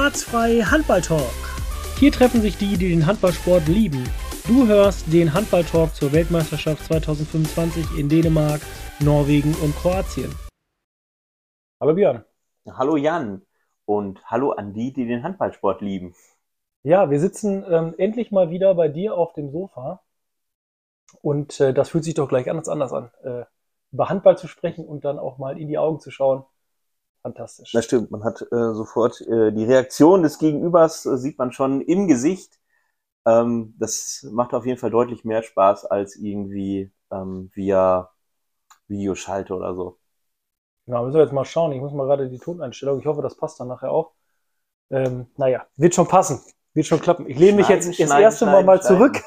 Schmerzfrei Handball-Talk. Hier treffen sich die den Handballsport lieben. Du hörst den Handball-Talk zur Weltmeisterschaft 2025 in Dänemark, Norwegen und Kroatien. Hallo Björn. Hallo Jan und hallo an die den Handballsport lieben. Ja, wir sitzen endlich mal wieder bei dir auf dem Sofa und das fühlt sich doch gleich ganz anders an. Über Handball zu sprechen und dann auch mal in die Augen zu schauen. Fantastisch. Das stimmt, man hat sofort die Reaktion des Gegenübers, sieht man schon im Gesicht. Das macht auf jeden Fall deutlich mehr Spaß als irgendwie via Videoschalte oder so. Genau, müssen wir jetzt mal schauen. Ich muss mal gerade die Toneinstellung. Ich hoffe, das passt dann nachher auch. Wird schon passen. Wird schon klappen. Ich lehne mich jetzt das erste Mal zurück.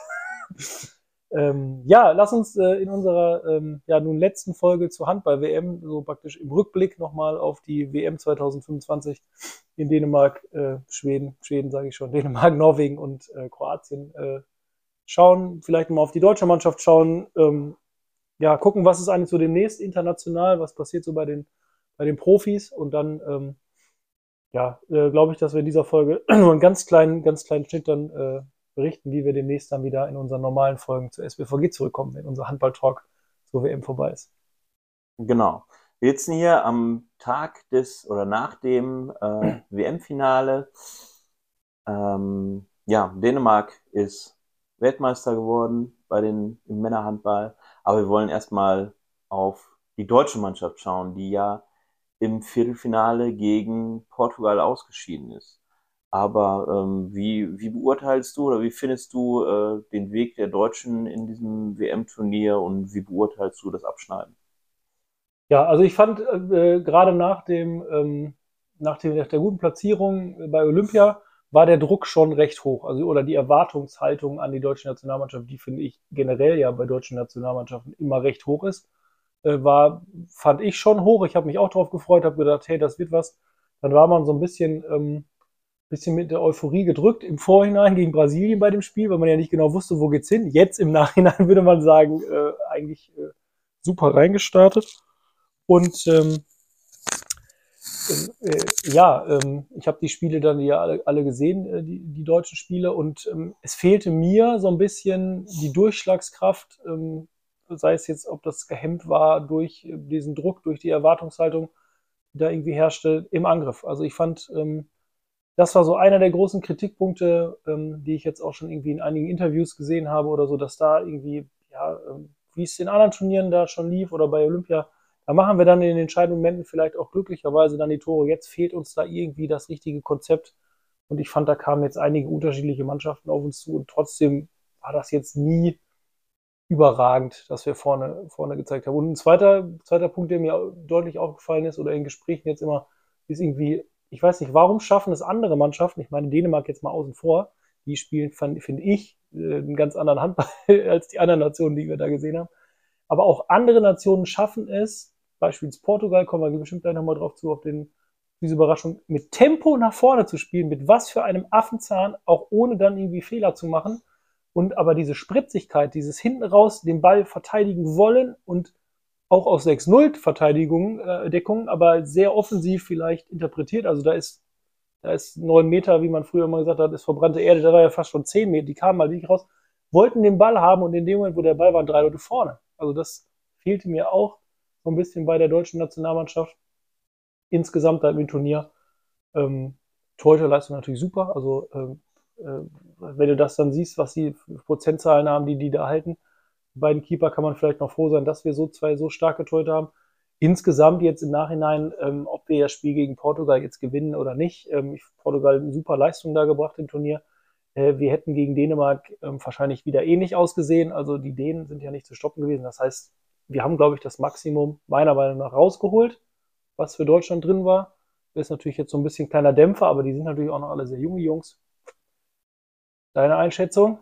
Lass uns in unserer nun letzten Folge zur Handball-WM, so praktisch im Rückblick nochmal auf die WM 2025 in Dänemark, Schweden sage ich schon, Dänemark, Norwegen und Kroatien schauen. Vielleicht mal auf die deutsche Mannschaft schauen. Gucken, was ist eigentlich so demnächst international, was passiert so bei den Profis und dann glaube ich, dass wir in dieser Folge nur einen ganz kleinen Schnitt dann berichten, wie wir demnächst dann wieder in unseren normalen Folgen zur SBVG zurückkommen, wenn unser Handball-Talk zur WM vorbei ist. Genau. Wir sitzen hier am Tag nach dem WM-Finale. Dänemark ist Weltmeister geworden im Männerhandball, aber wir wollen erstmal auf die deutsche Mannschaft schauen, die ja im Viertelfinale gegen Portugal ausgeschieden ist. Aber wie beurteilst du oder wie findest du den Weg der Deutschen in diesem WM-Turnier und wie beurteilst du das Abschneiden? Ja, also ich fand gerade nach der guten Platzierung bei Olympia war der Druck schon recht hoch. Also oder die Erwartungshaltung an die deutsche Nationalmannschaft, die finde ich generell ja bei deutschen Nationalmannschaften immer recht hoch ist, fand ich schon hoch. Ich habe mich auch darauf gefreut, habe gedacht, hey, das wird was. Dann war man so ein bisschen mit der Euphorie gedrückt im Vorhinein gegen Brasilien bei dem Spiel, weil man ja nicht genau wusste, wo geht's hin. Jetzt im Nachhinein würde man sagen, eigentlich super reingestartet. Und ich habe die Spiele dann ja alle gesehen, die deutschen Spiele, und es fehlte mir so ein bisschen die Durchschlagskraft, sei es jetzt, ob das gehemmt war durch diesen Druck, durch die Erwartungshaltung, die da irgendwie herrschte, im Angriff. Also ich fand, das war so einer der großen Kritikpunkte, die ich jetzt auch schon irgendwie in einigen Interviews gesehen habe oder so, dass da irgendwie, wie es in anderen Turnieren da schon lief oder bei Olympia, da machen wir dann in den entscheidenden Momenten vielleicht auch glücklicherweise dann die Tore. Jetzt fehlt uns da irgendwie das richtige Konzept. Und ich fand, da kamen jetzt einige unterschiedliche Mannschaften auf uns zu und trotzdem war das jetzt nie überragend, dass wir vorne gezeigt haben. Und ein zweiter Punkt, der mir deutlich aufgefallen ist oder in Gesprächen jetzt immer, ist irgendwie, ich weiß nicht, warum schaffen es andere Mannschaften, ich meine Dänemark jetzt mal außen vor, die spielen, finde ich, einen ganz anderen Handball als die anderen Nationen, die wir da gesehen haben. Aber auch andere Nationen schaffen es, beispielsweise Portugal, kommen wir bestimmt gleich nochmal drauf zu, auf diese Überraschung, mit Tempo nach vorne zu spielen, mit was für einem Affenzahn, auch ohne dann irgendwie Fehler zu machen. Und aber diese Spritzigkeit, dieses hinten raus den Ball verteidigen wollen und auch aus 6-0 Deckung, aber sehr offensiv vielleicht interpretiert. Also da ist 9 Meter, wie man früher immer gesagt hat, ist verbrannte Erde, da war ja fast schon 10 Meter, die kamen mal wirklich raus, wollten den Ball haben und in dem Moment, wo der Ball war, 3 Leute vorne. Also das fehlte mir auch so ein bisschen bei der deutschen Nationalmannschaft. Insgesamt im Turnier. Torhüterleistung natürlich super. Also wenn du das dann siehst, was die Prozentzahlen haben, die da halten, die beiden Keeper, kann man vielleicht noch froh sein, dass wir so zwei so starke Torhüter haben. Insgesamt jetzt im Nachhinein, ob wir das Spiel gegen Portugal jetzt gewinnen oder nicht. Portugal eine super Leistung da gebracht im Turnier. Wir hätten gegen Dänemark wahrscheinlich wieder ähnlich ausgesehen. Also die Dänen sind ja nicht zu stoppen gewesen. Das heißt, wir haben, glaube ich, das Maximum meiner Meinung nach rausgeholt, was für Deutschland drin war. Das ist natürlich jetzt so ein bisschen kleiner Dämpfer, aber die sind natürlich auch noch alle sehr junge Jungs. Deine Einschätzung?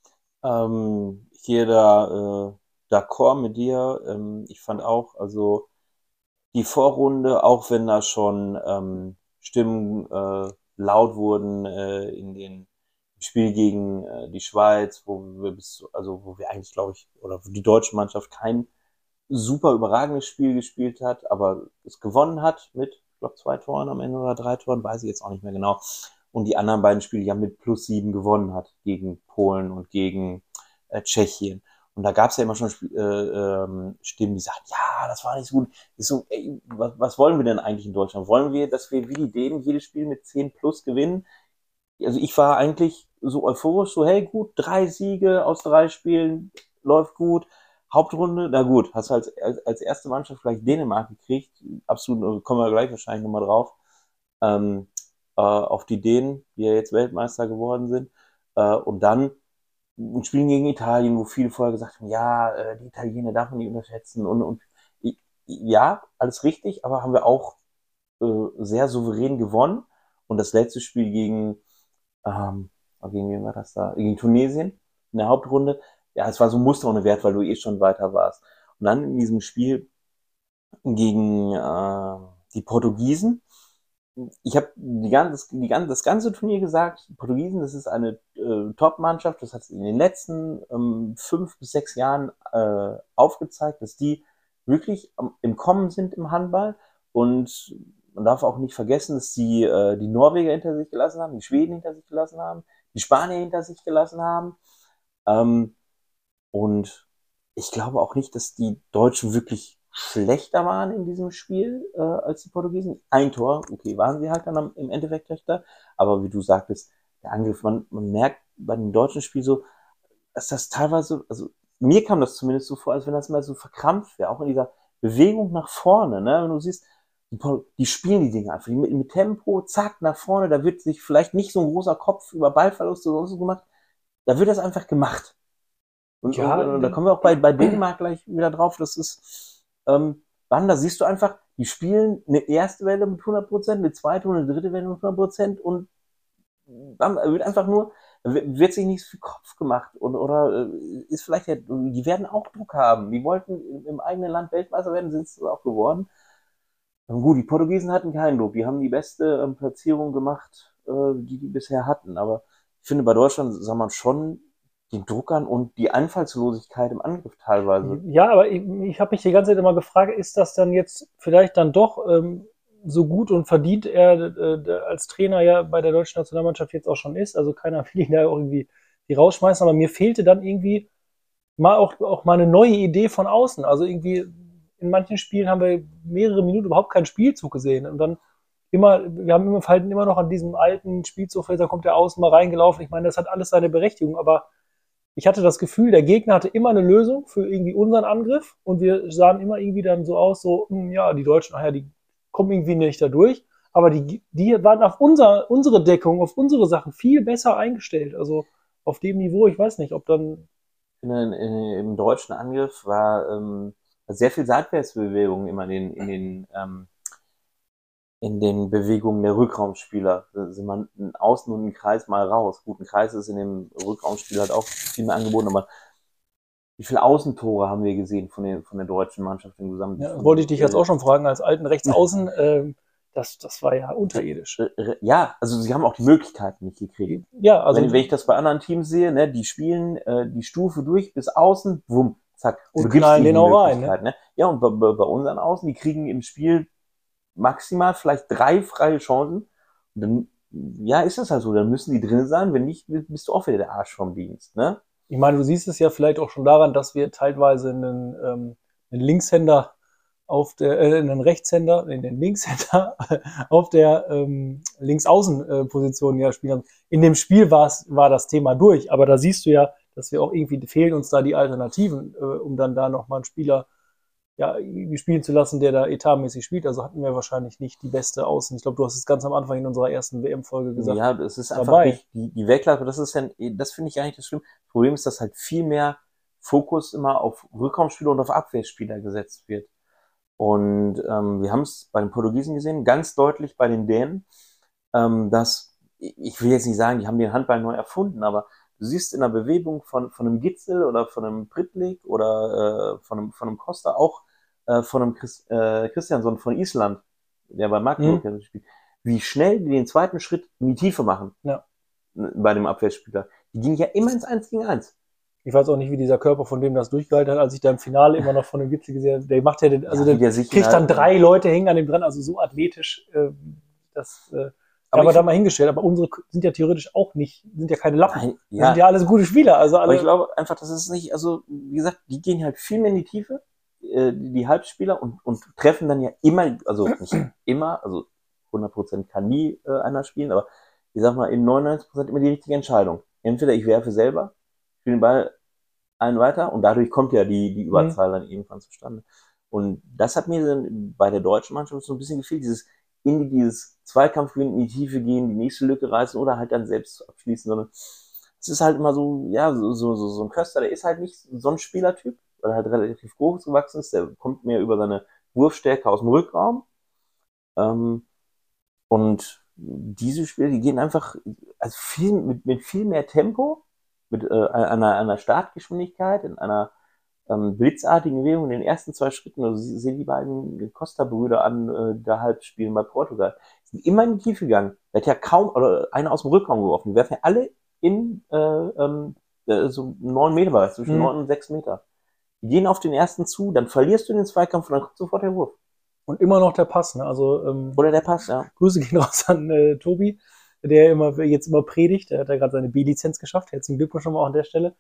Hier da d'accord mit dir. Ich fand auch, also die Vorrunde, auch wenn da schon Stimmen laut wurden in den Spiel gegen die Schweiz, wo wir eigentlich, glaube ich, oder wo die deutsche Mannschaft kein super überragendes Spiel gespielt hat, aber es gewonnen hat mit, ich glaube, 2 Toren am Ende oder 3 Toren, weiß ich jetzt auch nicht mehr genau. und die anderen beiden Spiele ja mit +7 gewonnen hat gegen Polen und gegen Tschechien. Und da gab es ja immer schon Stimmen, die sagten, ja, das war nicht so gut. Ist so, ey, was wollen wir denn eigentlich in Deutschland? Wollen wir, dass wir wie die Dänen jedes Spiel mit 10+ gewinnen? Also ich war eigentlich so euphorisch, so hey gut, 3 Siege aus 3 Spielen, läuft gut. Hauptrunde, na gut, hast du als erste Mannschaft vielleicht Dänemark gekriegt, absolut, kommen wir gleich wahrscheinlich nochmal drauf, auf die Dänen, die ja jetzt Weltmeister geworden sind, und dann ein Spiel gegen Italien, wo viele vorher gesagt haben, ja, die Italiener darf man nicht unterschätzen und ja, alles richtig, aber haben wir auch sehr souverän gewonnen. Und das letzte Spiel gegen wen war das da? Gegen Tunesien in der Hauptrunde. Ja, es war so ein Muster ohne Wert, weil du eh schon weiter warst. Und dann in diesem Spiel gegen die Portugiesen, ich habe das ganze Turnier gesagt, die Portugiesen, das ist eine Top-Mannschaft, das hat in den letzten 5 bis 6 Jahren aufgezeigt, dass die wirklich im Kommen sind im Handball. Und man darf auch nicht vergessen, dass die Norweger hinter sich gelassen haben, die Schweden hinter sich gelassen haben, die Spanier hinter sich gelassen haben. Und ich glaube auch nicht, dass die Deutschen wirklich schlechter waren in diesem Spiel als die Portugiesen. Ein Tor, okay, waren sie halt dann im Endeffekt schlechter. Aber wie du sagtest, der Angriff, man merkt bei dem deutschen Spiel so, dass das teilweise, also mir kam das zumindest so vor, als wenn das mal so verkrampft wäre, auch in dieser Bewegung nach vorne, ne? Wenn du siehst, die spielen die Dinge einfach mit Tempo, zack, nach vorne, da wird sich vielleicht nicht so ein großer Kopf über Ballverluste oder sonst so gemacht, da wird das einfach gemacht. Und da kommen wir auch bei Dänemark gleich wieder drauf, das ist, da siehst du einfach, die spielen eine erste Welle mit 100%, eine zweite und eine dritte Welle mit 100% und dann wird einfach nur, wird sich nicht so viel Kopf gemacht oder ist vielleicht, die werden auch Druck haben, die wollten im eigenen Land Weltmeister werden, sind es auch geworden. Gut, die Portugiesen hatten keinen Druck, die haben die beste Platzierung gemacht, die bisher hatten, aber ich finde, bei Deutschland sah man schon den Druck an und die Einfallslosigkeit im Angriff teilweise. Ja, aber ich habe mich die ganze Zeit immer gefragt, ist das dann jetzt vielleicht dann doch so gut und verdient er als Trainer ja bei der deutschen Nationalmannschaft jetzt auch schon ist? Also keiner will ihn da irgendwie die rausschmeißen, aber mir fehlte dann irgendwie mal auch mal eine neue Idee von außen. Also irgendwie in manchen Spielen haben wir mehrere Minuten überhaupt keinen Spielzug gesehen und dann wir halten immer noch an diesem alten Spielzug, da kommt der Außen mal reingelaufen. Ich meine, das hat alles seine Berechtigung, aber ich hatte das Gefühl, der Gegner hatte immer eine Lösung für irgendwie unseren Angriff und wir sahen immer irgendwie dann so aus, so, ja, die Deutschen, die kommen irgendwie nicht da durch, aber die waren auf unsere Deckung, auf unsere Sachen viel besser eingestellt. Also auf dem Niveau, ich weiß nicht, ob dann. Im deutschen Angriff war sehr viel Seitwärtsbewegung immer in den Bewegungen der Rückraumspieler. Da sind man außen und im Kreis mal raus. Gut, ein Kreis ist in dem Rückraumspiel halt auch viel mehr angeboten, aber wie viele Außentore haben wir gesehen von der deutschen Mannschaft im Gesamten? Ja, wollte ich dich jetzt auch schon fragen, als alten Rechtsaußen, das war ja unterirdisch. Ja, also sie haben auch die Möglichkeiten nicht gekriegt. Ja, also wenn ich das bei anderen Teams sehe, ne, die spielen die Stufe durch bis außen, wumm, zack. Und knallen den auch rein. Ne? Ja, und bei unseren Außen, die kriegen im Spiel maximal vielleicht 3 freie Chancen. Und dann, ja, ist das halt so. Dann müssen die drin sein. Wenn nicht, bist du auch wieder der Arsch vom Dienst. Ne? Ich meine, du siehst es ja vielleicht auch schon daran, dass wir teilweise einen Linkshänder einen Rechtshänder, den Linkshänder auf der Linksaußenposition ja spielen. In dem Spiel war das Thema durch, aber da siehst du ja, dass wir auch irgendwie fehlen uns da die Alternativen, um dann da nochmal einen Spieler spielen zu lassen, der da etatmäßig spielt. Also hatten wir wahrscheinlich nicht die beste Außen. Ich glaube, du hast es ganz am Anfang in unserer ersten WM-Folge gesagt. Ja, das ist einfach nicht die Weglauf. Das finde ich eigentlich das Schlimme. Das Problem ist, dass halt viel mehr Fokus immer auf Rückraumspieler und auf Abwehrspieler gesetzt wird. Und wir haben es bei den Portugiesen gesehen, ganz deutlich bei den Dänen, dass, ich will jetzt nicht sagen, die haben den Handball neu erfunden, aber du siehst in der Bewegung von einem Gitzel oder von einem Prittlik oder von einem Costa, auch von einem Christiansson von Island, der bei Magdeburg spielt, wie schnell die den zweiten Schritt in die Tiefe machen bei dem Abwehrspieler. Die gingen ja immer ins 1 gegen 1. Ich weiß auch nicht, wie dieser Körper von dem das durchgehalten hat, als ich da im Finale immer noch von dem Gitzel gesehen habe. Der macht ja der kriegt dann 3 Leute hängen an dem dran, also so athletisch, Aber da mal hingestellt, aber unsere sind ja theoretisch auch nicht, sind ja keine Lappen. Nein, Die sind ja alles gute Spieler. Also aber ich alle, glaube einfach, das ist nicht, also wie gesagt, die gehen halt viel mehr in die Tiefe, die Halbspieler und treffen dann ja immer, also nicht immer, also 100% kann nie einer spielen, aber ich sag mal, in 99% immer die richtige Entscheidung. Entweder ich werfe selber, spiele den Ball einen weiter und dadurch kommt ja die Überzahl dann irgendwann zustande. Und das hat mir dann bei der deutschen Mannschaft so ein bisschen gefehlt, dieses Zweikampfgewinnen, in die Tiefe gehen, die nächste Lücke reißen oder halt dann selbst abschließen, sondern es ist halt immer so, ja, so ein Köster, der ist halt nicht so ein Spielertyp, weil er halt relativ groß gewachsen ist, der kommt mehr über seine Wurfstärke aus dem Rückraum. Und diese Spiele, die gehen einfach also mit viel mehr Tempo, mit einer Startgeschwindigkeit, in einer blitzartigen Bewegung in den ersten 2 Schritten. Also sehe die beiden Costa-Brüder an, die da halb spielen bei Portugal. Die sind immer in die Tiefe gegangen. Der hat ja kaum, oder einer aus dem Rückraum geworfen. Die werfen ja alle in so 9 Meter Bereich, zwischen 9 und 6 Meter. Die gehen auf den ersten zu, dann verlierst du den Zweikampf und dann kommt sofort der Wurf. und immer noch der Pass, ne? Also, Oder der Pass, ja. Grüße gehen raus an Tobi, der jetzt immer predigt. Der hat ja gerade seine B-Lizenz geschafft. Herzlichen Glückwunsch schon mal auch an der Stelle.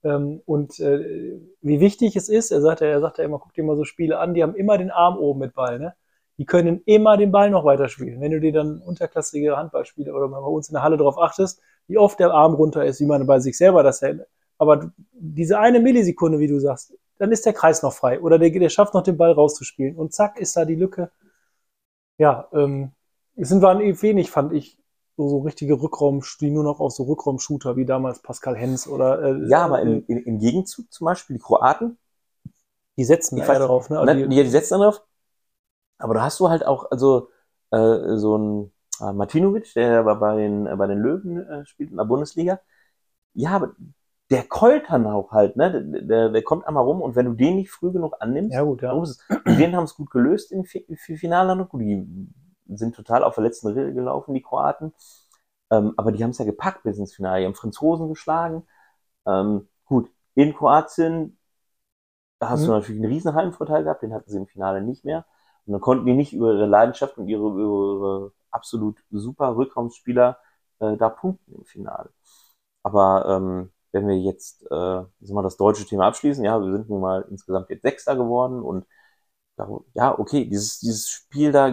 Wie wichtig es ist, er sagt ja immer, guck dir mal so Spiele an, die haben immer den Arm oben mit Ball, ne? Die können immer den Ball noch weiterspielen. Wenn du dir dann unterklassige Handballspiele oder mal bei uns in der Halle drauf achtest, wie oft der Arm runter ist, wie man bei sich selber das hält. Aber diese eine Millisekunde, wie du sagst, dann ist der Kreis noch frei. Oder der schafft noch den Ball rauszuspielen. Und zack, ist da die Lücke. Ja, es waren wenig, fand ich, so richtige Rückraum, die nur noch auf so Rückraum-Shooter wie damals Pascal Hens oder Ja, aber im Gegenzug zum Beispiel die Kroaten, die setzen ich weiß, darauf, ne? Die setzen darauf. Aber da hast du halt auch, also so ein Martinovic, der bei den Löwen spielt in der Bundesliga. Ja, aber der keult dann auch halt, ne? Der kommt einmal rum und wenn du den nicht früh genug annimmst, Ja, gut, ja. die haben es gut gelöst im Finale. Die sind total auf der letzten Rille gelaufen, die Kroaten. Aber die haben es ja gepackt bis ins Finale. Die haben Franzosen geschlagen. Gut, in Kroatien, da hast du natürlich einen riesen Heimvorteil gehabt, den hatten sie im Finale nicht mehr. Und dann konnten die nicht über ihre Leidenschaft und ihre absolut super Rückraumspieler da punkten im Finale. Aber wenn wir jetzt das deutsche Thema abschließen, ja, wir sind nun mal insgesamt jetzt Sechster geworden und ja, okay, dieses Spiel da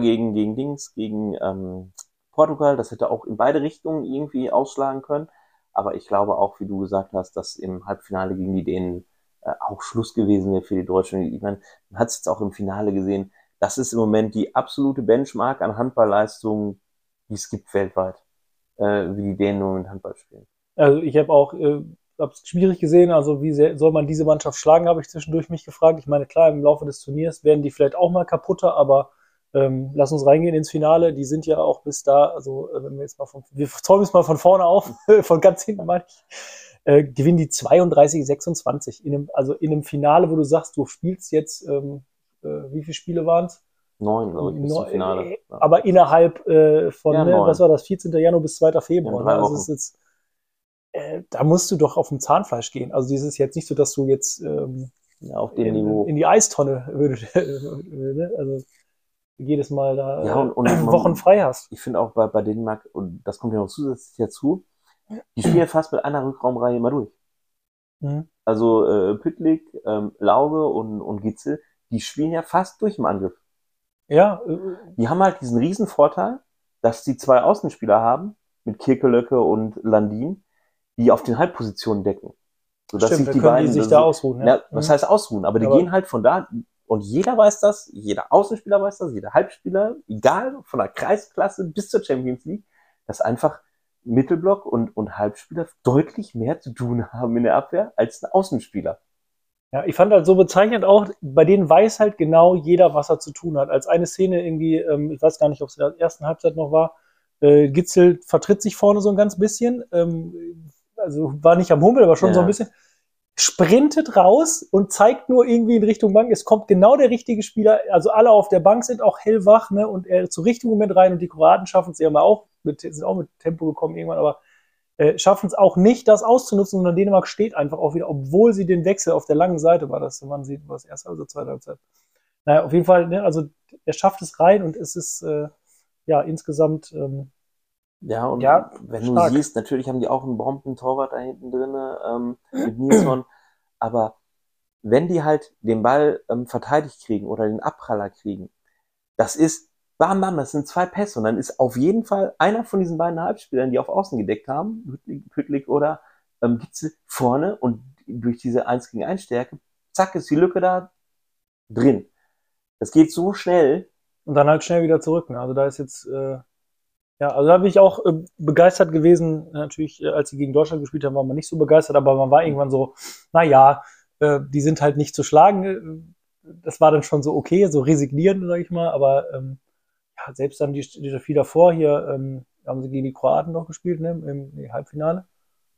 gegen Portugal, das hätte auch in beide Richtungen irgendwie ausschlagen können. Aber ich glaube auch, wie du gesagt hast, dass im Halbfinale gegen die Dänen auch Schluss gewesen wäre für die Deutschen. Ich meine, man hat es jetzt auch im Finale gesehen. Das ist im Moment die absolute Benchmark an Handballleistungen, die es gibt weltweit, wie die Dänen nur mit Handball spielen. Also ich habe auch hab's schwierig gesehen, also wie sehr soll man diese Mannschaft schlagen, habe ich zwischendurch mich gefragt. Ich meine, klar, im Laufe des Turniers werden die vielleicht auch mal kaputter, aber lass uns reingehen ins Finale. Die sind ja auch bis da, also wenn wir jetzt mal wir zäumen es mal von vorne auf, von ganz hinten meine ich, gewinnen die 32-26 in einem Finale, wo du sagst, du spielst jetzt, wie viele Spiele waren es? 9, glaube ich, bis zum Finale. Aber innerhalb von, Ja, ne, was war das, 14. Januar bis 2. Februar. Ja, ne? Also es ist jetzt, da musst du doch auf dem Zahnfleisch gehen. Also dieses ist jetzt nicht so, dass du jetzt ja, auf dem Niveau in die Eistonne ne? Also jedes Mal da ja, und Wochen frei hast. Ich finde auch bei Dänemark, und das kommt ja noch zusätzlich dazu, die spielen fast mit einer Rückraumreihe immer durch. Mhm. Also Püttlik, Lauge und Gitzel, die spielen ja fast durch im Angriff. Ja. Die haben halt diesen riesen Vorteil, dass die 2 Außenspieler haben, mit Kirkelöcke und Landin, die auf den Halbpositionen decken. Sodass Stimmt, sich die können beiden, die sich da ausruhen. Ja, was heißt ausruhen? Aber die gehen halt von da, und jeder weiß das, jeder Außenspieler weiß das, jeder Halbspieler, egal, von der Kreisklasse bis zur Champions League, dass einfach Mittelblock und Halbspieler deutlich mehr zu tun haben in der Abwehr als ein Außenspieler. Ja, ich fand halt so bezeichnend auch, bei denen weiß halt genau jeder, was er zu tun hat. Als eine Szene irgendwie, ich weiß gar nicht, ob es in der ersten Halbzeit noch war, Gitzel vertritt sich vorne so ein ganz bisschen, also war nicht am Humpel, aber schon so ein bisschen, sprintet raus und zeigt nur irgendwie in Richtung Bank. Es kommt genau der richtige Spieler. Also alle auf der Bank sind auch hellwach, ne? Und er zur richtigen Moment rein und die Kroaten schaffen es ja mal auch, sind auch mit Tempo gekommen irgendwann, aber schaffen es auch nicht, das auszunutzen. Und Dänemark steht einfach auch wieder, obwohl sie den Wechsel auf der langen Seite war. Das, man sieht, was erste oder zweite Halbzeit. Naja, auf jeden Fall, ne? Also er schafft es rein und es ist ja insgesamt Ja, und Ja, wenn stark. du siehst, natürlich haben die auch einen Bomben-Torwart da hinten drin, mit Nilsson, aber wenn die halt den Ball verteidigt kriegen oder den Abpraller kriegen, das ist bam, bam, das sind 2 Pässe und dann ist auf jeden Fall einer von diesen beiden Halbspielern, die auf Außen gedeckt haben, Püttlik oder Gitzel, vorne und durch diese 1 gegen 1 Stärke, zack, ist die Lücke da drin. Das geht so schnell. Und dann halt schnell wieder zurück. Ne? Also da ist jetzt, ja, also da bin ich auch begeistert gewesen. Natürlich, als sie gegen Deutschland gespielt haben, war man nicht so begeistert, aber man war irgendwann so, naja, die sind halt nicht zu schlagen. Das war dann schon so okay, so resignierend, sag ich mal. Aber ja, selbst dann die Spiel davor hier, haben sie gegen die Kroaten noch gespielt, ne, im Halbfinale.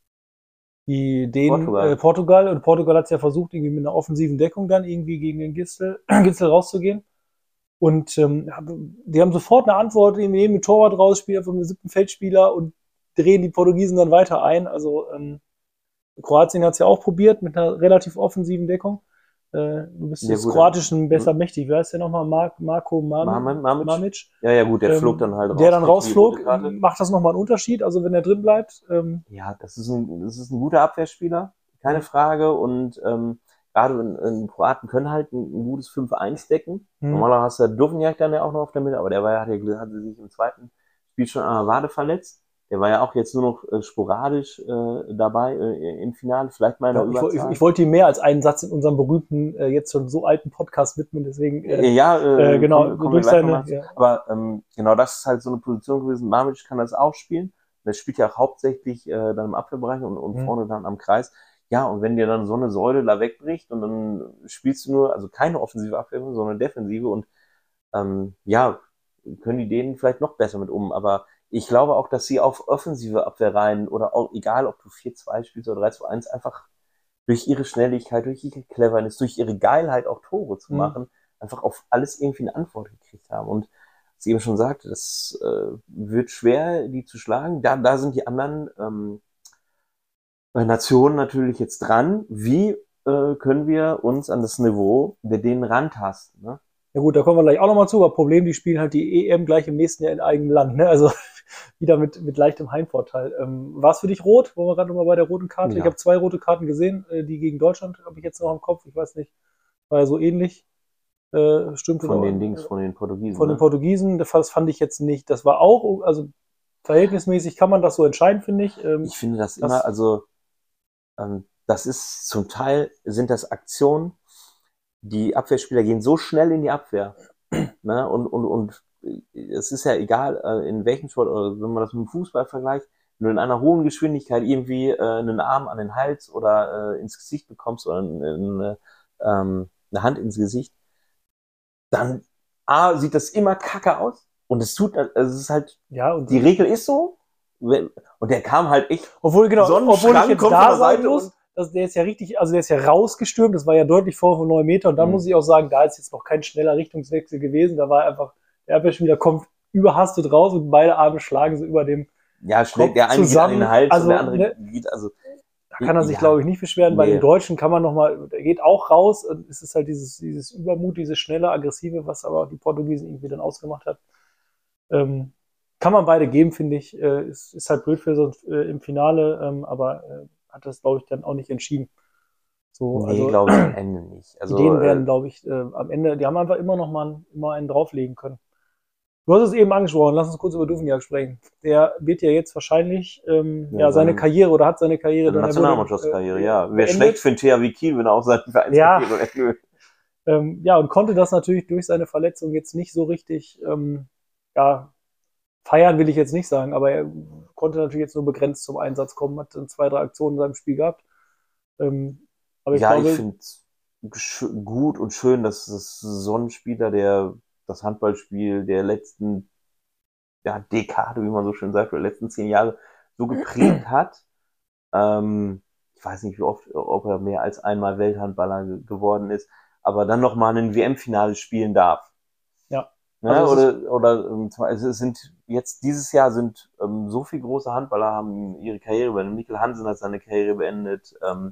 Portugal. Portugal. Und Portugal hat es ja versucht, irgendwie mit einer offensiven Deckung dann irgendwie gegen den Gitzel rauszugehen. Und die haben sofort eine Antwort, die nehmen den Torwart raus, spielen einfach mit dem 7. Feldspieler und drehen die Portugiesen dann weiter ein. Also Kroatien hat es ja auch probiert mit einer relativ offensiven Deckung. Du bist Ja, des gut, Kroatischen besser mächtig. Wie heißt der nochmal? Marko Mamic. Mamic. Ja, gut, der flog dann halt raus. Der dann kriegt die rote rausflog, Karte. macht das nochmal einen Unterschied, also wenn er drin bleibt. Ja, das ist ein guter Abwehrspieler, keine Frage. Und gerade in Kroaten können halt ein gutes 5-1 decken. Normalerweise hast du Duvnjak dann ja auch noch auf der Mitte, aber der war ja, hat sich im zweiten Spiel schon an der Wade verletzt. Der war ja auch jetzt nur noch sporadisch dabei im Finale, vielleicht mal in der Überzahl. Ich wollte ihm mehr als einen Satz in unserem berühmten, jetzt schon so alten Podcast widmen, deswegen genau, kommen durch seine. Ja. Aber genau das ist halt so eine Position gewesen. Mamic kann das auch spielen. Der spielt ja hauptsächlich dann im Abwehrbereich und vorne dann am Kreis. Ja, und wenn dir dann so eine Säule da wegbricht und dann spielst du nur, also keine offensive Abwehr, sondern defensive und ja, können die denen vielleicht noch besser mit um. Aber ich glaube auch, dass sie auf offensive Abwehr rein oder auch, egal ob du 4-2 spielst oder 3-2-1, einfach durch ihre Schnelligkeit, durch ihre Cleverness, durch ihre Geilheit auch Tore zu machen, einfach auf alles irgendwie eine Antwort gekriegt haben. Und was ich eben schon sagte, das wird schwer, die zu schlagen. Da sind die anderen Nationen natürlich jetzt dran. Wie können wir uns an das Niveau der denen rantasten? Ne? Ja gut, da kommen wir gleich auch nochmal zu, aber Problem, die spielen halt die EM gleich im nächsten Jahr in eigenem Land, ne? Also wieder mit leichtem Heimvorteil. War es für dich rot? Wollen wir gerade nochmal bei der roten Karte? Ja. Ich habe 2 rote Karten gesehen, die gegen Deutschland habe ich jetzt noch im Kopf, ich weiß nicht, war ja so ähnlich. Stimmt. Von den Portugiesen. Von den Portugiesen, das fand ich jetzt nicht. Das war auch, also verhältnismäßig kann man das so entscheiden, finde ich. Ich finde das immer, also das ist zum Teil, sind das Aktionen, die Abwehrspieler gehen so schnell in die Abwehr. Ne? Und es ist ja egal, in welchem Sport, oder wenn man das mit dem Fußball vergleicht, wenn du in einer hohen Geschwindigkeit irgendwie einen Arm an den Hals oder ins Gesicht bekommst oder eine Hand ins Gesicht, dann sieht das immer kacke aus. Und es ist halt, ja, und die Regel ist so. Und der kam halt echt. Obwohl ich jetzt da sagen muss, dass der ist ja richtig, also der ist ja rausgestürmt, das war ja deutlich vor 9 Meter. Und dann muss ich auch sagen, da ist jetzt noch kein schneller Richtungswechsel gewesen. Da war einfach, der Abwehrspieler kommt überhastet raus und beide Arme schlagen so über dem. Ja, schlägt der eine geht an den Hals also, und der andere geht, also. Da kann er sich, glaube ich, nicht beschweren. Nee. Bei den Deutschen kann man nochmal, der geht auch raus. Und es ist halt dieses Übermut, dieses schnelle, aggressive, was aber die Portugiesen irgendwie dann ausgemacht hat. Kann man beide geben, finde ich. Ist halt blöd für sonst im Finale, aber hat das, glaube ich, dann auch nicht entschieden. So, nee, also, glaube ich am Ende nicht. Also, denen werden, glaube ich, am Ende, die haben einfach immer noch mal einen drauflegen können. Du hast es eben angesprochen, lass uns kurz über Duvnjak sprechen. Der wird ja jetzt wahrscheinlich seine Karriere oder hat seine Karriere dann Nationalmannschaftskarriere, ja. Wäre schlecht für den THW Kiel, wenn er auch seine Vereinskarriere erhöht. Ja, und konnte das natürlich durch seine Verletzung jetzt nicht so richtig, feiern will ich jetzt nicht sagen, aber er konnte natürlich jetzt nur begrenzt zum Einsatz kommen, hat 2, 3 Aktionen in seinem Spiel gehabt. Aber ich finde es gut und schön, dass so ein Spieler, der das Handballspiel der letzten Dekade, wie man so schön sagt, oder der letzten 10 Jahre so geprägt hat. Ich weiß nicht, wie oft, ob er mehr als einmal Welthandballer geworden ist, aber dann nochmal ein WM-Finale spielen darf. Ja. Also es sind jetzt dieses Jahr sind so viele große Handballer haben ihre Karriere beendet. Mikkel Hansen hat seine Karriere beendet.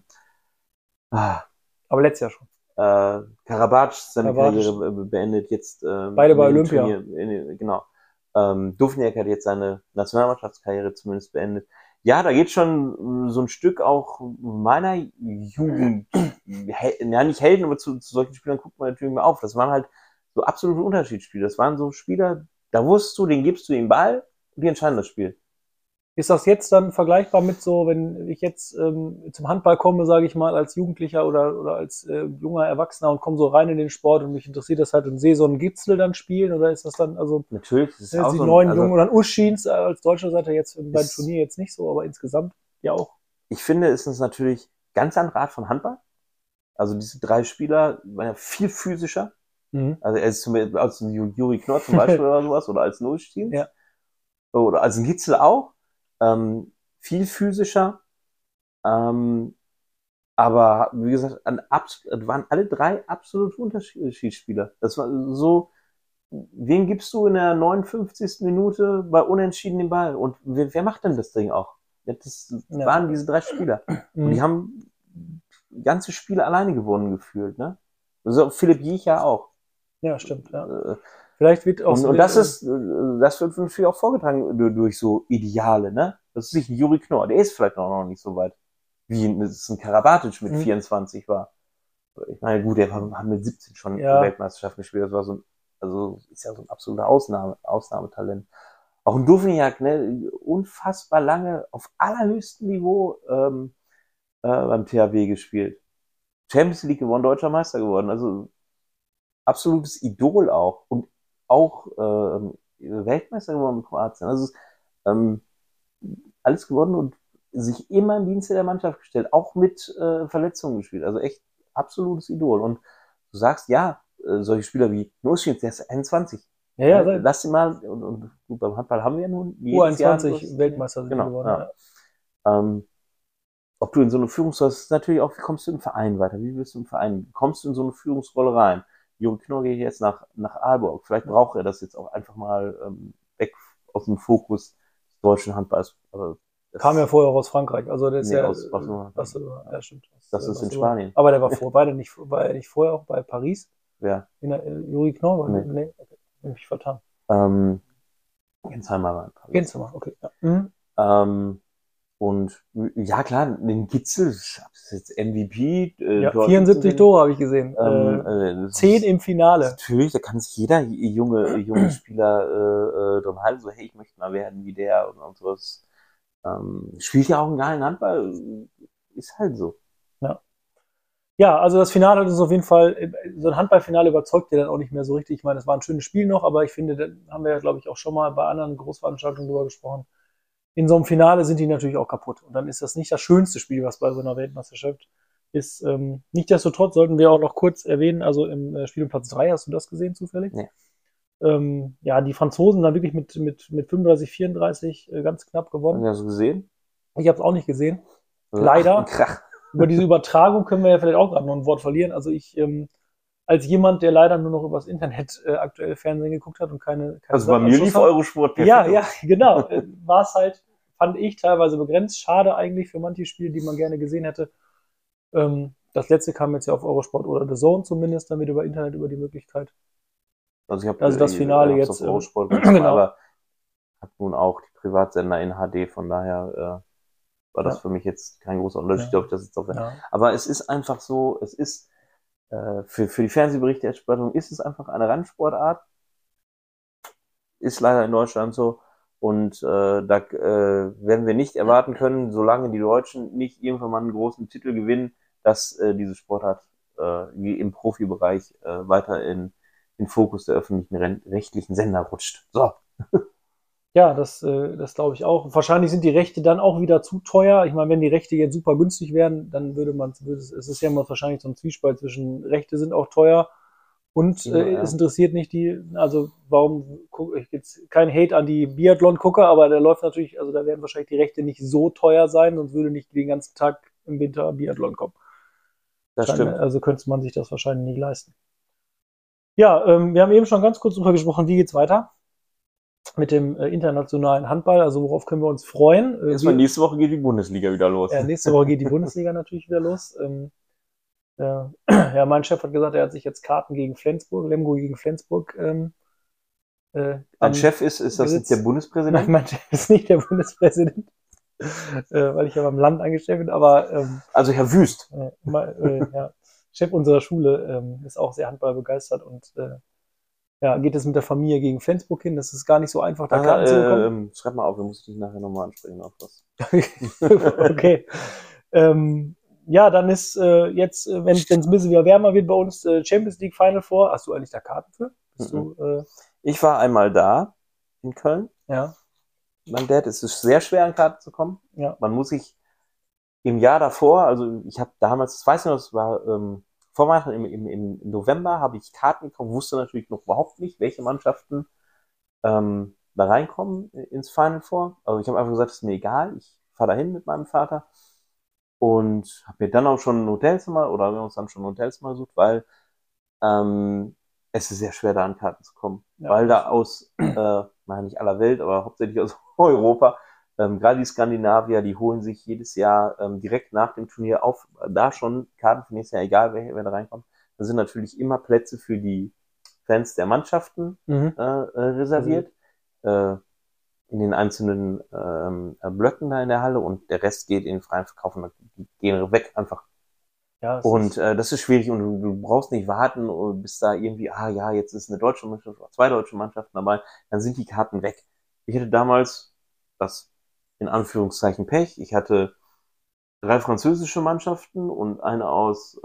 Aber letztes Jahr schon. Karabatic seine Karriere beendet jetzt. Beide bei Olympia. Genau. Duvniak hat jetzt seine Nationalmannschaftskarriere zumindest beendet. Ja, da geht schon so ein Stück auch meiner Jugend, ja nicht Helden, aber zu solchen Spielern guckt man natürlich mal auf. Das waren halt so absolute Unterschiedsspieler. Das waren so Spieler, da wusstest du, den gibst du ihm Ball und die entscheiden das Spiel. Ist das jetzt dann vergleichbar mit so, wenn ich jetzt zum Handball komme, sage ich mal, als Jugendlicher oder als junger Erwachsener und komme so rein in den Sport und mich interessiert das halt und sehe so einen Gitzel dann spielen, oder ist das dann, also Natürlich, das ist auch die so neuen also, Jungen oder ein Uschins als deutscher Seite jetzt beim Turnier jetzt nicht so, aber insgesamt ja auch. Ich finde, es ist natürlich ganz andere Art von Handball. Also diese 3 Spieler waren ja viel physischer. Also er ist zum Beispiel als Juri Knorr zum Beispiel oder sowas, oder als Nullsteins. Ja. Oder als ein Gitzel auch. Viel physischer. Aber wie gesagt, waren alle 3 absolut Unterschiedsspieler. Das war so, wen gibst du in der 59. Minute bei Unentschieden den Ball? Und wer macht denn das Ding auch? Das waren diese 3 Spieler. Und die haben ganze Spiele alleine gewonnen gefühlt, ne? Also Philipp Jiecher auch. Ja, stimmt, ja. Vielleicht wird auch und das wird natürlich auch vorgetragen durch so Ideale, ne? Das ist nicht ein Juri Knorr, der ist vielleicht noch nicht so weit, wie ein Karabatic mit 24 war. Ich meine, gut, der hat mit 17 schon Weltmeisterschaft gespielt, das war so also ist ja so ein absoluter Ausnahmetalent. Auch ein Duvniak, ne? Unfassbar lange auf allerhöchstem Niveau beim THW gespielt. Champions League gewonnen, deutscher Meister geworden, also absolutes Idol auch. Und auch Weltmeister geworden mit Kroatien. Also alles gewonnen und sich immer im Dienste der Mannschaft gestellt, auch mit Verletzungen gespielt. Also echt absolutes Idol. Und du sagst, ja, solche Spieler wie Nuschins, der ist 21. Ja, lass ihn mal, und gut, beim Handball haben wir ja nun U21 Weltmeister sind geworden. Ja. Ob du in so eine Führungsrolle, das ist natürlich auch, wie kommst du im Verein weiter? Wie willst du im Verein? Kommst du in so eine Führungsrolle rein? Juri Knorr geht jetzt nach Aalborg. Vielleicht braucht er das jetzt auch einfach mal weg aus dem Fokus des deutschen Handballs. Kam ja vorher auch aus Frankreich. Also der ist ja aus Barcelona. Ja, stimmt. Das ist in Spanien. Aber der war war er nicht vorher auch bei Paris? Ja. Juri Knorr? Nee. Okay. Hab mich vertan. Gensheimer war in Paris. Gensheimer, okay. Ja. Und ja, klar, den Gitzel, das ist jetzt MVP. 74 Tore habe ich gesehen. 10 im Finale. Natürlich, da kann sich jeder junge Spieler drum halten, so, hey, ich möchte mal werden wie der und sowas. Spielt ja auch einen geilen Handball, ist halt so. Ja, also das Finale hat uns auf jeden Fall, so ein Handballfinale überzeugt ja dann auch nicht mehr so richtig. Ich meine, es war ein schönes Spiel noch, aber ich finde, da haben wir ja, glaube ich, auch schon mal bei anderen Großveranstaltungen drüber gesprochen. In so einem Finale sind die natürlich auch kaputt. Und dann ist das nicht das schönste Spiel, was bei so einer Weltmeisterschaft ist. Nichtsdestotrotz sollten wir auch noch kurz erwähnen, also im Spiel um Platz 3, hast du das gesehen zufällig? Nee. Ja, die Franzosen dann wirklich mit 35, 34 ganz knapp gewonnen. Hast du gesehen? Ich habe es auch nicht gesehen. Leider. Krach. Über diese Übertragung können wir ja vielleicht auch gerade noch ein Wort verlieren. Also ich, als jemand, der leider nur noch übers Internet aktuell Fernsehen geguckt hat und keine also bei mir lief Eurosport perfekt. Ja, genau. War es halt, fand ich teilweise begrenzt. Schade eigentlich für manche Spiele, die man gerne gesehen hätte. Das letzte kam jetzt ja auf Eurosport oder The Zone zumindest, damit über Internet über die Möglichkeit. Also das Finale jetzt auf Eurosport, genau. Aber hat nun auch die Privatsender in HD, von daher war das für mich jetzt kein großer Unterschied, ob ich das jetzt Aber es ist einfach so, es ist für die Fernsehberichterstattung ist es einfach eine Randsportart. Ist leider in Deutschland so. Und da werden wir nicht erwarten können, solange die Deutschen nicht irgendwann mal einen großen Titel gewinnen, dass diese Sportart im Profibereich weiter in den Fokus der öffentlichen rechtlichen Sender rutscht. So. Ja, das glaube ich auch. Wahrscheinlich sind die Rechte dann auch wieder zu teuer. Ich meine, wenn die Rechte jetzt super günstig wären, dann es ist ja immer wahrscheinlich so ein Zwiespalt zwischen Rechte sind auch teuer und es interessiert nicht also warum gucke ich jetzt kein Hate an die Biathlon-Gucker, aber der läuft natürlich, also da werden wahrscheinlich die Rechte nicht so teuer sein, sonst würde nicht den ganzen Tag im Winter Biathlon kommen. Das stimmt. Also könnte man sich das wahrscheinlich nicht leisten. Ja, wir haben eben schon ganz kurz drüber gesprochen, wie geht's weiter? Mit dem internationalen Handball, also worauf können wir uns freuen? Erstmal nächste Woche geht die Bundesliga wieder los. Ja, nächste Woche geht die Bundesliga natürlich wieder los. Ja, mein Chef hat gesagt, er hat sich jetzt Karten gegen Flensburg, Lemgo gegen Flensburg Dein Chef ist das jetzt der Bundespräsident? Nein, mein Chef ist nicht der Bundespräsident, weil ich ja beim Land angestellt bin, aber also Herr Wüst. Ja, Chef unserer Schule ist auch sehr handballbegeistert und ja, geht es mit der Familie gegen Flensburg hin. Das ist gar nicht so einfach, da Karten zu bekommen. Schreib mal auf, wir müssen dich nachher nochmal ansprechen auf was. Okay. Ja, dann ist jetzt, wenn es ein bisschen wieder wärmer wird, bei uns Champions League Final Four. Hast du eigentlich da Karten für? Ich war einmal da in Köln. Ja. Mein Dad, es ist sehr schwer, an Karten zu kommen. Ja. Man muss sich im Jahr davor, also ich habe damals, das weiß ich noch, das war vor Weihnachten im November, habe ich Karten gekauft, wusste natürlich noch überhaupt nicht, welche Mannschaften da reinkommen ins Final Four. Also ich habe einfach gesagt, es ist mir egal, ich fahre dahin mit meinem Vater und habe mir dann auch schon ein Hotelzimmer oder wir haben uns dann schon ein Hotelzimmer gesucht, weil es ist sehr schwer, da an Karten zu kommen, weil da aus, nicht aller Welt, aber hauptsächlich aus Europa, gerade die Skandinavier, die holen sich jedes Jahr direkt nach dem Turnier da schon Karten für nächstes Jahr, egal wer da reinkommt. Da sind natürlich immer Plätze für die Fans der Mannschaften reserviert, in den einzelnen Blöcken da in der Halle und der Rest geht in den freien Verkauf und die gehen weg einfach. Ja, und das ist schwierig und du brauchst nicht warten, bis da irgendwie, jetzt ist eine deutsche Mannschaft oder 2 deutsche Mannschaften dabei, dann sind die Karten weg. Ich hatte damals das in Anführungszeichen Pech. Ich hatte 3 französische Mannschaften und eine aus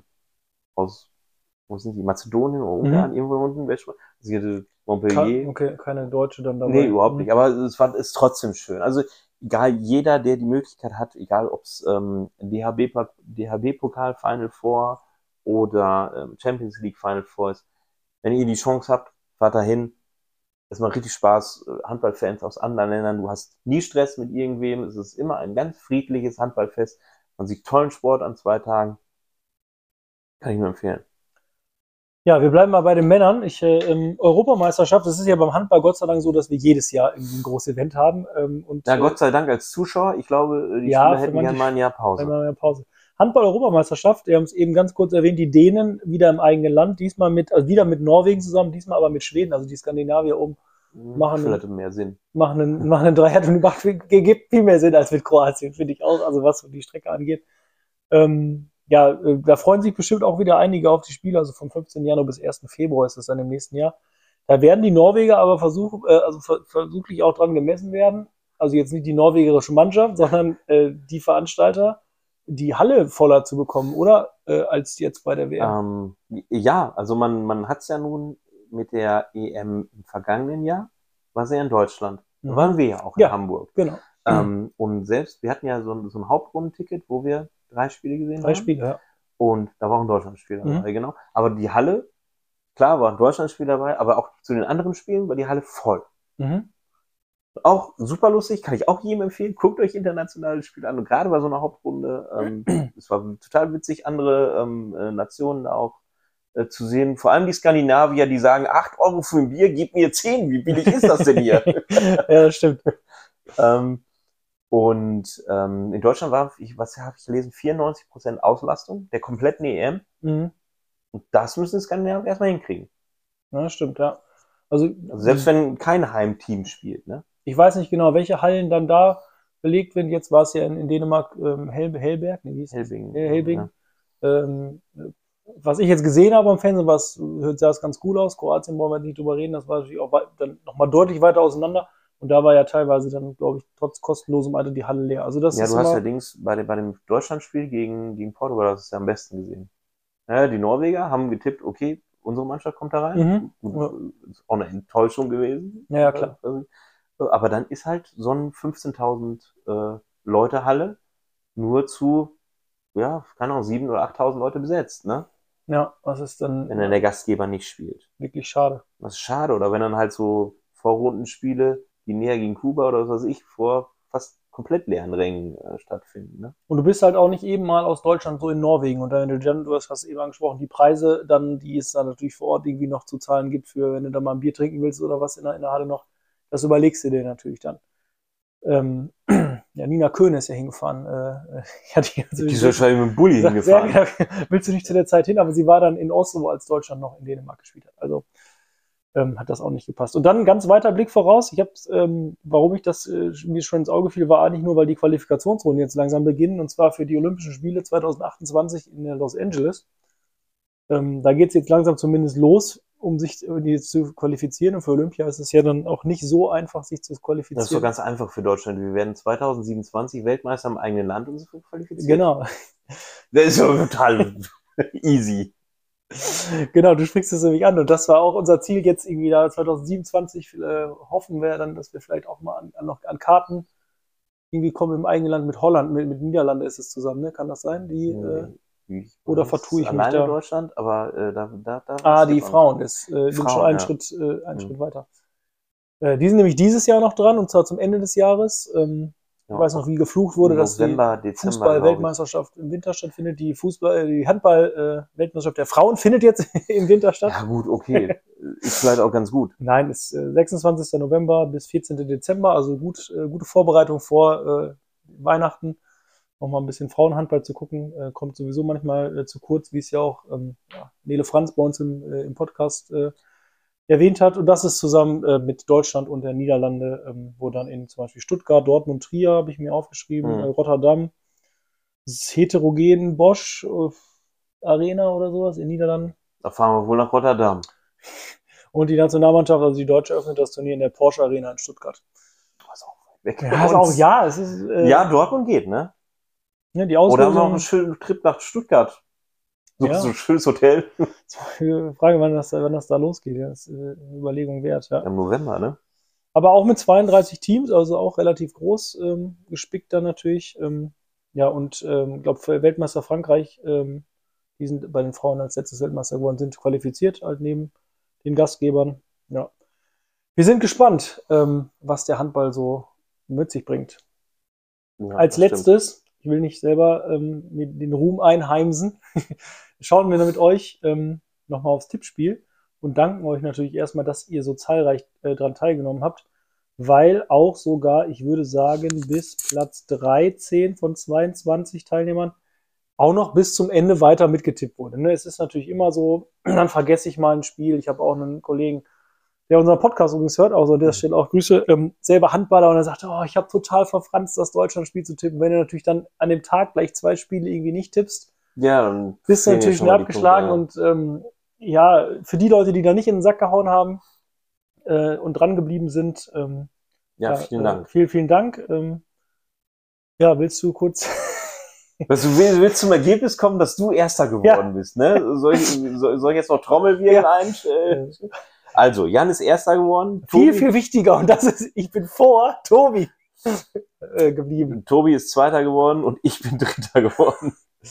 wo sind die, Mazedonien oder Ungarn, irgendwo unten, also ich hatte Montpellier. Okay, keine Deutsche dann dabei. Nee, überhaupt nicht, aber ist trotzdem schön. Also egal, jeder, der die Möglichkeit hat, egal ob es DHB-Pokal Final Four oder Champions League Final Four ist, wenn ihr die Chance habt, fahrt dahin. Es macht richtig Spaß, Handballfans aus anderen Ländern. Du hast nie Stress mit irgendwem. Es ist immer ein ganz friedliches Handballfest. Man sieht tollen Sport an 2 Tagen. Kann ich nur empfehlen. Ja, wir bleiben mal bei den Männern. Europameisterschaft, das ist ja beim Handball Gott sei Dank so, dass wir jedes Jahr irgendwie ein großes Event haben. Gott sei Dank als Zuschauer. Ich glaube, die Spieler hätten gerne mal ein Jahr Pause. Handball-Europameisterschaft, wir haben es eben ganz kurz erwähnt, die Dänen wieder im eigenen Land, diesmal wieder mit Norwegen zusammen, diesmal aber mit Schweden, also die Skandinavier machen einen Dreier und gibt viel mehr Sinn als mit Kroatien, finde ich auch, also was die Strecke angeht. Da freuen sich bestimmt auch wieder einige auf die Spiele, also vom 15. Januar bis 1. Februar ist es dann im nächsten Jahr. Da werden die Norweger aber versuchlich auch dran gemessen werden, also jetzt nicht die norwegische Mannschaft, sondern die Veranstalter, die Halle voller zu bekommen, oder? Als jetzt bei der WM. Ja, also man hat es ja nun mit der EM im vergangenen Jahr, war sie ja in Deutschland. Da waren wir ja auch in Hamburg. Genau. Und selbst, wir hatten ja so ein Hauptrundenticket, wo wir 3 Spiele gesehen haben. 3 Spiele, ja. Und da war auch ein Deutschlandspiel dabei, genau. Aber die Halle, klar, war ein Deutschlandspiel dabei, aber auch zu den anderen Spielen war die Halle voll. Auch super lustig, kann ich auch jedem empfehlen. Guckt euch internationale Spiele an. Und gerade bei so einer Hauptrunde, es war total witzig, andere Nationen auch zu sehen. Vor allem die Skandinavier, die sagen, 8 Euro für ein Bier, gib mir 10. Wie billig ist das denn hier? Ja, das stimmt. In Deutschland war, was habe ich gelesen, 94% Auslastung der kompletten EM. Und das müssen die Skandinavier erstmal hinkriegen. Ja, das stimmt, ja. Also selbst wenn kein Heimteam spielt, ne? Ich weiß nicht genau, welche Hallen dann da belegt werden. Jetzt war es ja in Dänemark Hellberg. Helbing. Ja. Was ich jetzt gesehen habe am Fernsehen, sah es ganz cool aus. Kroatien wollen wir nicht drüber reden. Das war natürlich auch dann nochmal deutlich weiter auseinander. Und da war ja teilweise dann, glaube ich, trotz kostenlosem Alter die Halle leer. Also das ist du hast allerdings bei dem Deutschlandspiel gegen Portugal, das ist ja am besten gesehen. Ja, die Norweger haben getippt, okay, unsere Mannschaft kommt da rein. Ist auch eine Enttäuschung gewesen. Ja, klar. Aber dann ist halt so ein 15.000 Leute Halle nur zu, keine Ahnung, 7.000 oder 8.000 Leute besetzt, ne? Ja, was ist dann... Wenn dann der Gastgeber nicht spielt. Wirklich schade. Das ist schade. Oder wenn dann halt so Vorrundenspiele, die näher gegen Kuba oder was weiß ich, vor fast komplett leeren Rängen stattfinden, ne? Und du bist halt auch nicht eben mal aus Deutschland so in Norwegen. Und wenn du hast eben angesprochen, die Preise, die es dann natürlich vor Ort irgendwie noch zu zahlen gibt, für wenn du da mal ein Bier trinken willst oder was in der Halle noch, das überlegst du dir natürlich dann. Nina Köhn ist ja hingefahren. Die ist wahrscheinlich mit dem Bulli hingefahren. Willst du nicht zu der Zeit hin, aber sie war dann in Oslo, als Deutschland noch in Dänemark gespielt hat. Also hat das auch nicht gepasst. Und dann ein ganz weiter Blick voraus. Ich habe, warum ich das mir schon ins Auge fiel, war eigentlich nur, weil die Qualifikationsrunden jetzt langsam beginnen, und zwar für die Olympischen Spiele 2028 in Los Angeles. Da geht es jetzt langsam zumindest los, um sich zu qualifizieren. Und für Olympia ist es ja dann auch nicht so einfach, sich zu qualifizieren. Das ist doch ganz einfach für Deutschland. Wir werden 2027 Weltmeister im eigenen Land und so qualifizieren. Genau. Das ist doch total easy. Genau, du sprichst es nämlich an. Und das war auch unser Ziel jetzt irgendwie da 2027. Hoffen wir dann, dass wir vielleicht auch mal noch an Karten irgendwie kommen im eigenen Land mit Holland, mit Niederlande ist es zusammen, ne? Kann das sein? Oder vertue ich mich alleine da? Deutschland, aber da die Frauen sind schon einen Schritt weiter. Die sind nämlich dieses Jahr noch dran, und zwar zum Ende des Jahres. Ich weiß noch, wie geflucht wurde, dass die Fußball-Weltmeisterschaft im Winter stattfindet. Die Handball-Weltmeisterschaft der Frauen findet jetzt im Winter statt. Ja gut, okay. Ist vielleicht auch ganz gut. Nein, ist 26. November bis 14. Dezember, also gute Vorbereitung vor Weihnachten. Nochmal ein bisschen Frauenhandball zu gucken, kommt sowieso manchmal zu kurz, wie es ja auch Nele Franz bei uns im Podcast erwähnt hat. Und das ist zusammen mit Deutschland und der Niederlande, wo dann in zum Beispiel Stuttgart, Dortmund, Trier, habe ich mir aufgeschrieben, Rotterdam, das heterogen Bosch Arena oder sowas in Niederlanden. Da fahren wir wohl nach Rotterdam. Und die Nationalmannschaft, also die Deutsche, öffnet das Turnier in der Porsche Arena in Stuttgart. Das ist auch weg. Es ist ja, Dortmund geht, ne? Ja, die Auslösung, oder haben wir auch einen schönen Trip nach Stuttgart. So ein schönes Hotel. Frage, wann das da losgeht. Das ist eine Überlegung wert. Ja. Im November, ne? Aber auch mit 32 Teams, also auch relativ groß gespickt dann natürlich. Und ich glaube, für Weltmeister Frankreich, die sind bei den Frauen als letztes Weltmeister geworden, sind qualifiziert, halt neben den Gastgebern. Ja. Wir sind gespannt, was der Handball so mit sich bringt. Ja, als letztes, ich will nicht selber mit den Ruhm einheimsen, schauen wir mit euch nochmal aufs Tippspiel und danken euch natürlich erstmal, dass ihr so zahlreich daran teilgenommen habt, weil auch sogar, ich würde sagen, bis Platz 13 von 22 Teilnehmern auch noch bis zum Ende weiter mitgetippt wurde. Ne? Es ist natürlich immer so, dann vergesse ich mal ein Spiel. Ich habe auch einen Kollegen, der unseren Podcast übrigens hört, also an der Stelle auch Grüße, selber Handballer, und er sagt, ich habe total verfranst, das Deutschlandspiel zu tippen. Wenn du natürlich dann an dem Tag gleich 2 Spiele irgendwie nicht tippst, dann bist du natürlich schnell abgeschlagen. Punkte, ja. Und für die Leute, die da nicht in den Sack gehauen haben und dran geblieben sind, vielen Dank. Vielen Dank. Willst du kurz... Willst zum Ergebnis kommen, dass du Erster geworden bist, ne? Soll ich jetzt noch Trommelwirbel einstellen? Also, Jan ist Erster geworden. Viel wichtiger, und das ist, ich bin vor Tobi geblieben. Tobi ist Zweiter geworden und ich bin Dritter geworden.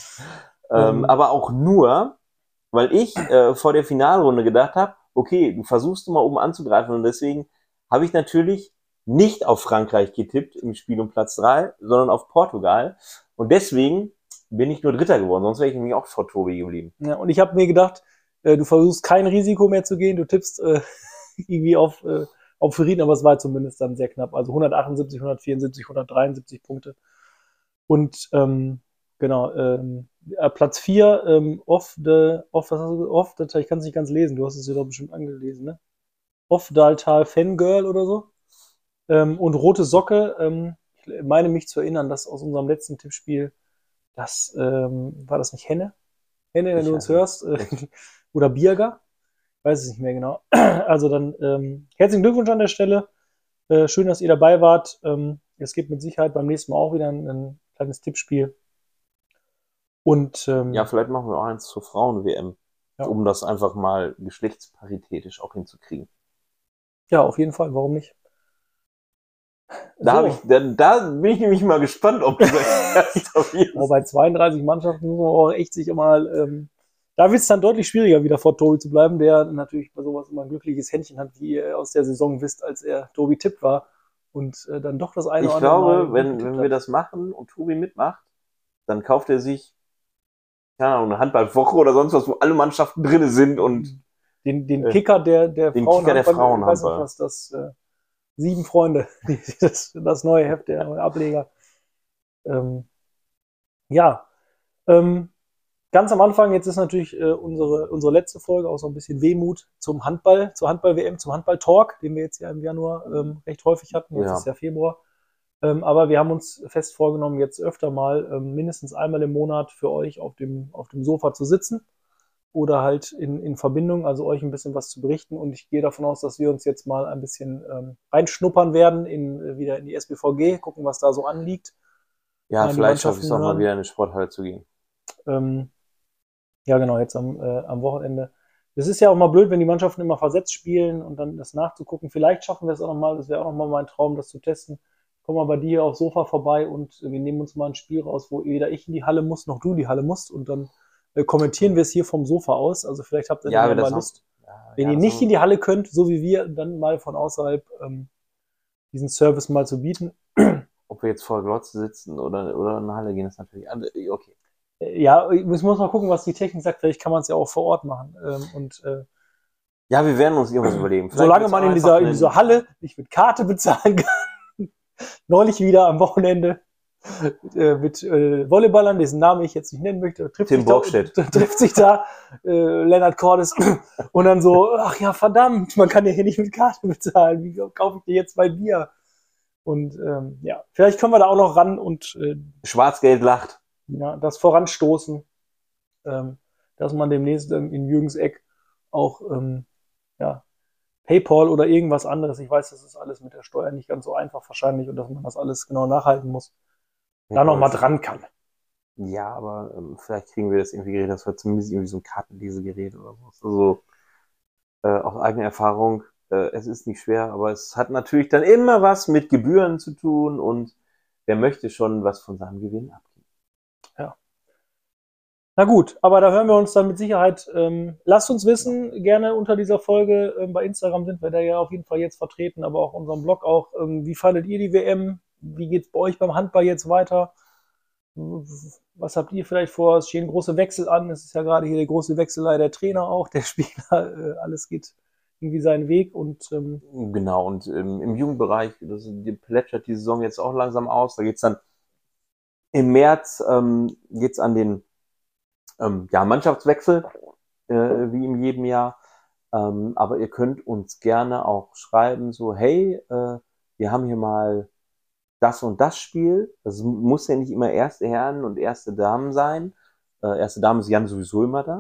Aber auch nur, weil ich vor der Finalrunde gedacht habe, okay, du versuchst mal oben anzugreifen, und deswegen habe ich natürlich nicht auf Frankreich getippt im Spiel um Platz 3, sondern auf Portugal. Und deswegen bin ich nur Dritter geworden, sonst wäre ich nämlich auch vor Tobi geblieben. Ja, und ich habe mir gedacht, du versuchst kein Risiko mehr zu gehen, du tippst irgendwie auf Frieden, aber es war zumindest dann sehr knapp. Also 178, 174, 173 Punkte. Und Platz 4, ich kann es nicht ganz lesen, du hast es ja doch bestimmt angelesen, ne? Offdaltal Fangirl oder so. Und Rote Socke, ich meine mich zu erinnern, dass aus unserem letzten Tippspiel, war das nicht Henne? Henne, wenn du uns hörst. Oder Birger? Ich weiß es nicht mehr genau. Also dann herzlichen Glückwunsch an der Stelle. Schön, dass ihr dabei wart. Es gibt mit Sicherheit beim nächsten Mal auch wieder ein kleines Tippspiel. Und vielleicht machen wir auch eins zur Frauen-WM, um das einfach mal geschlechtsparitätisch auch hinzukriegen. Ja, auf jeden Fall. Warum nicht? Da bin ich nämlich mal gespannt, ob du das bei 32 Mannschaften muss man auch echt sich immer da wird es dann deutlich schwieriger, wieder vor Tobi zu bleiben, der natürlich bei sowas immer ein glückliches Händchen hat, wie ihr aus der Saison wisst, als er Tobi Tipp war und dann doch das eine oder andere Mal. Ich glaube, wenn wir das machen und Tobi mitmacht, dann kauft er sich eine Handballwoche oder sonst was, wo alle Mannschaften drin sind und den Kicker der Frauenhandball. Ich weiß nicht, was das 7 Freunde, das neue Heft, der neue Ableger. Ganz ganz am Anfang, jetzt ist natürlich unsere letzte Folge auch so ein bisschen Wehmut zum Handball, zur Handball-WM, zum Handball-Talk, den wir jetzt ja im Januar recht häufig hatten. Jetzt Ja. ist ja Februar. Aber wir haben uns fest vorgenommen, jetzt öfter mal mindestens einmal im Monat für euch auf dem Sofa zu sitzen oder halt in Verbindung, also euch ein bisschen was zu berichten. Und ich gehe davon aus, dass wir uns jetzt mal ein bisschen reinschnuppern werden wieder in die SBVG, gucken, was da so anliegt. Ja, Die vielleicht schaffe ich es auch Mannschaften mal wieder in eine Sporthalle zu gehen. Ja, genau, jetzt am Wochenende. Es ist ja auch mal blöd, wenn die Mannschaften immer versetzt spielen und dann das nachzugucken. Vielleicht schaffen wir es auch nochmal, das wäre auch nochmal mein Traum, das zu testen. Komm mal bei dir aufs Sofa vorbei und wir nehmen uns mal ein Spiel raus, wo weder ich in die Halle muss, noch du in die Halle musst und dann kommentieren wir es hier vom Sofa aus. Also vielleicht habt ihr Ja, dann wir mal das Lust. Ja, Wenn ja, ihr nicht so- in die Halle könnt, so wie wir, dann mal von außerhalb diesen Service mal zu bieten. Ob wir jetzt vor Glotze sitzen oder in eine Halle gehen, ist natürlich okay. Ja, ich muss mal gucken, was die Technik sagt. Vielleicht kann man es ja auch vor Ort machen. Ja, wir werden uns irgendwas überlegen. Vielleicht Solange wird's man auch in einfach dieser Halle nicht mit Karte bezahlen kann. Neulich wieder am Wochenende mit Volleyballern, dessen Namen ich jetzt nicht nennen möchte, Tim Borgstedt. trifft sich da Lennart Cordes und dann so, ach ja, verdammt, man kann ja hier nicht mit Karte bezahlen. Wie kaufe ich dir jetzt mein Bier? Und ja, vielleicht können wir da auch noch ran und Schwarzgeld lacht. ja, das voranstoßen, dass man demnächst in Jürgens Eck auch ja, PayPal oder irgendwas anderes. Ich weiß, das ist alles mit der Steuer nicht ganz so einfach wahrscheinlich und dass man das alles genau nachhalten muss. Da noch mal dran kann. Ja, aber vielleicht kriegen wir das irgendwie geregelt, dass wir zumindest irgendwie so ein Kartenlesegerät oder so. Also aus eigener Erfahrung, es ist nicht schwer, aber es hat natürlich dann immer was mit Gebühren zu tun und wer möchte schon was von seinem Gewinn abgeben. Ja. Na gut, aber da hören wir uns dann mit Sicherheit. Lasst uns wissen, gerne unter dieser Folge. Bei Instagram sind wir da ja auf jeden Fall jetzt vertreten, aber auch unserem Blog auch. Wie fandet ihr die WM? Wie geht's bei euch beim Handball jetzt weiter? Was habt ihr vielleicht vor? Es stehen große Wechsel an. Es ist ja gerade hier der große Wechsel der Trainer auch, der Spieler. Alles geht irgendwie seinen Weg und Genau, und im Jugendbereich, die plätschert die Saison jetzt auch langsam aus. Da geht's dann im März geht's an den Mannschaftswechsel, wie in jedem Jahr. Aber ihr könnt uns gerne auch schreiben, so, hey, wir haben hier mal das und das Spiel. Das muss ja nicht immer erste Herren und erste Damen sein. Erste Damen ist Jan sowieso immer da.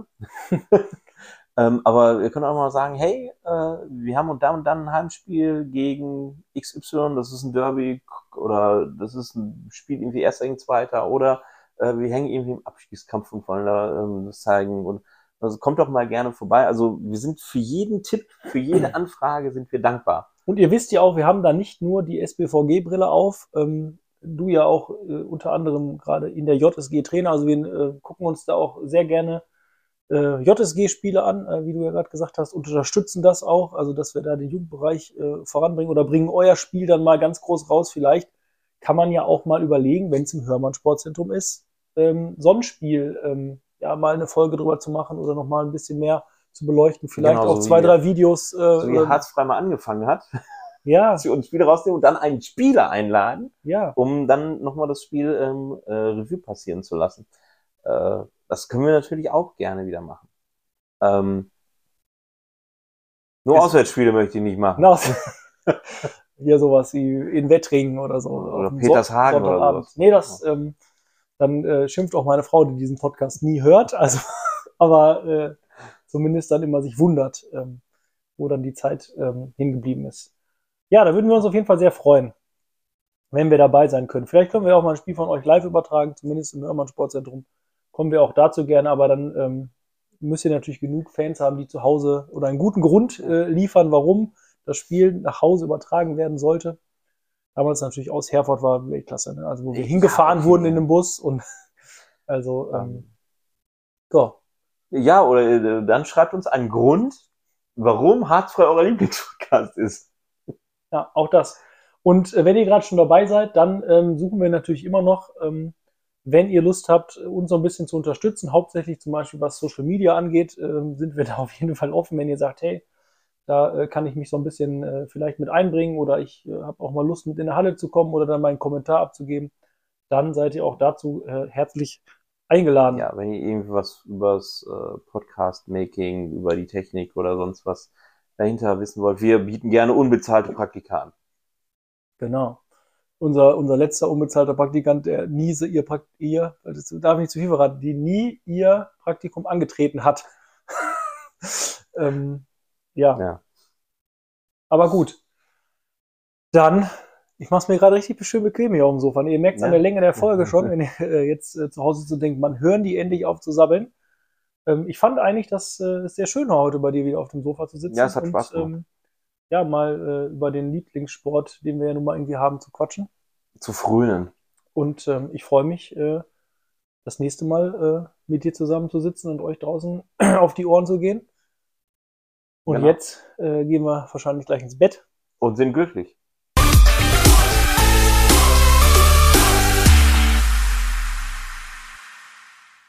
Aber ihr könnt auch mal sagen, hey, wir haben und dann ein Heimspiel gegen XY, das ist ein Derby oder das ist ein Spiel irgendwie erster gegen zweiter oder wir hängen irgendwie im Abstiegskampf und wollen da das zeigen. Und also kommt doch mal gerne vorbei. Also wir sind für jeden Tipp, für jede Anfrage sind wir dankbar. Und ihr wisst ja auch, wir haben da nicht nur die SBVG-Brille auf, du ja auch unter anderem gerade in der JSG-Trainer, also wir gucken uns da auch sehr gerne JSG-Spiele an, wie du ja gerade gesagt hast, und unterstützen das auch, also dass wir da den Jugendbereich voranbringen oder bringen euer Spiel dann mal ganz groß raus. Vielleicht kann man ja auch mal überlegen, wenn es im Hörmann Sportzentrum ist, so ein Spiel ja mal eine Folge drüber zu machen oder noch mal ein bisschen mehr zu beleuchten. Vielleicht Genau, auch so 2, wie 3 Videos. So wie Harzfrei mal angefangen hat, Ja, dass wir uns Spiele rausnehmen und dann einen Spieler einladen, ja. um dann nochmal das Spiel Revue passieren zu lassen. Das können wir natürlich auch gerne wieder machen. Nur Auswärtsspiele möchte ich nicht machen. Genau. Hier sowas wie in Wettringen oder so. Oder auf dem Petershagen oder Sonntagabend. sowas. Nee, dann schimpft auch meine Frau, die diesen Podcast nie hört. Also, aber zumindest dann immer sich wundert, wo dann die Zeit hingeblieben ist. Ja, da würden wir uns auf jeden Fall sehr freuen, wenn wir dabei sein können. Vielleicht können wir auch mal ein Spiel von euch live übertragen, zumindest im Hörmann Sportzentrum. Kommen wir auch dazu gerne, aber dann müsst ihr natürlich genug Fans haben, die zu Hause oder einen guten Grund liefern, warum das Spiel nach Hause übertragen werden sollte. Damals natürlich aus Herford war Weltklasse, ne? Also wo wir hingefahren wurden in dem Bus und also ja. Ja, oder dann schreibt uns einen Grund, warum Harzfrei euer Lieblingspodcast ist. Ja, auch das. Und wenn ihr gerade schon dabei seid, dann suchen wir natürlich immer noch, wenn ihr Lust habt, uns so ein bisschen zu unterstützen, hauptsächlich zum Beispiel was Social Media angeht, sind wir da auf jeden Fall offen, wenn ihr sagt, hey, da kann ich mich so ein bisschen vielleicht mit einbringen oder ich habe auch mal Lust, mit in der Halle zu kommen oder dann meinen Kommentar abzugeben, dann seid ihr auch dazu herzlich eingeladen. Ja, wenn ihr irgendwie was übers Podcast-Making, über die Technik oder sonst was dahinter wissen wollt, wir bieten gerne unbezahlte Praktika an. Genau. Unser letzter unbezahlter Praktikant, der das darf ich nicht zu viel verraten, die nie ihr Praktikum angetreten hat. Ja, Ja. aber gut. Dann, ich mache es mir gerade richtig schön bequem hier auf dem Sofa. Ihr merkt es an der Ja. Länge der Folge schon, wenn ihr jetzt zu Hause sitzt und denkt, man, hören die endlich auf zu sabbeln. Ich fand eigentlich, dass es sehr schön war, heute bei dir wieder auf dem Sofa zu sitzen Ja, es hat und Spaß gemacht. ja, mal über den Lieblingssport, den wir ja nun mal irgendwie haben, zu quatschen. Zu frühen. Und ich freue mich, das nächste Mal mit dir zusammenzusitzen und euch draußen auf die Ohren zu gehen. Und Genau. jetzt gehen wir wahrscheinlich gleich ins Bett. Und sind glücklich.